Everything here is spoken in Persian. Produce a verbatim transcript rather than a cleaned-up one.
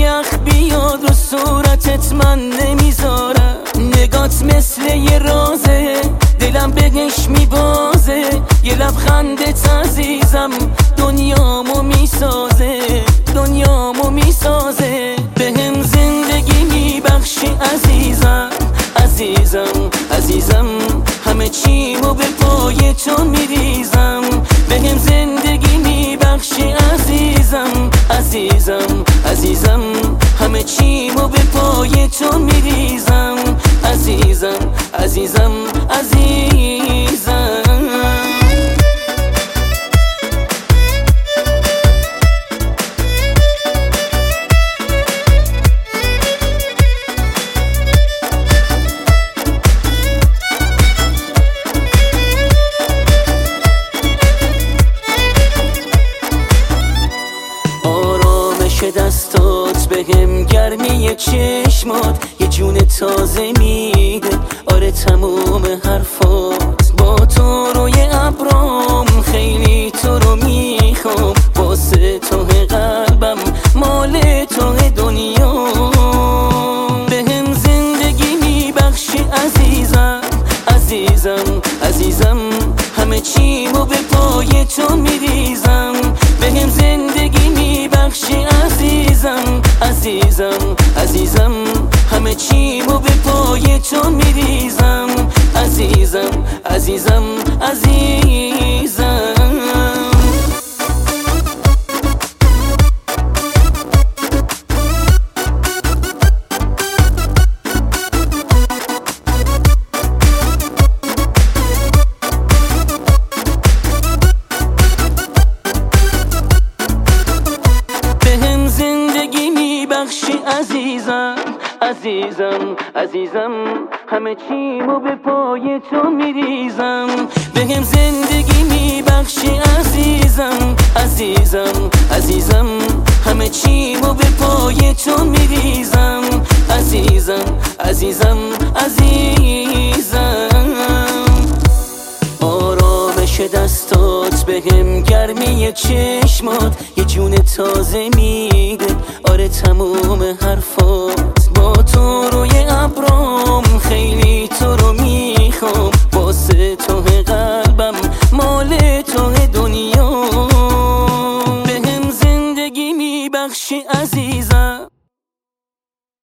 یخ بیاد رو صورتت من نمیذارم. نگات مثل یه رازه، دلم بهش میبازه. یه لبخندت عزیزم دنیامو میسازه، دنیامو میسازه. بهم زندگی میبخشی عزیزم، عزیزم عزیزم. همه چیمو به پای تو میریزم. بهم زندگی میبخشی عزیزم، عزیزم عزیزم. همه چیمو به پای تو میریزم. عزیزم عزیزم عزیزم. دستات بهم گرمی چشمات یه جون تازه میده. آره تموم حرفات با تو روی ابرام، خیلی تو رو میخوام. واسه تو قلبم مال تو دنیا. بهم زندگی میبخشی عزیزم، عزیزم عزیزم. همه چیمو به پای تو میریزم. بهم زندگی میبخشی عزیزم، عزیزم عزیزم. همه چیمو به پای تو میریزم. عزیزم عزیزم عزیزم. بخشی عزیزم، عزیزم عزیزم. همه چیمو به پای تو میریزم. بهم زندگی میبخشی عزیزم، عزیزم عزیزم. همه چیمو به پای تو میریزم. عزیزم عزیزم عزیزم. آرامش دستات بهم گرمی چشمات یه جون تازه میده. آره تموم حرفات با تو روی ابرام، خیلی تو رو میخوام. واسه تو قلبم مال تو دنیا. بهم زندگی میبخشی عزیزم،